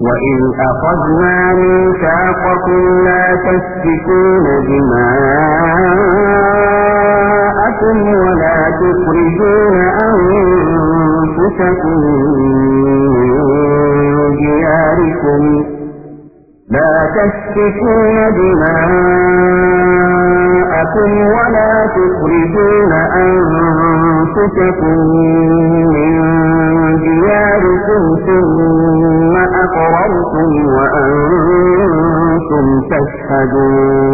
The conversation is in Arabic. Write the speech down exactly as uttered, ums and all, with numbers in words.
وإذ أخذنا ميثاقكم لا تسفكون دماءكم ولا تخرجون أنفسكم من دياركم لا تسفكون دماءكم ولا تخرجون أنفسكم من دياركم ثم أقررتم وأنتم تشهدون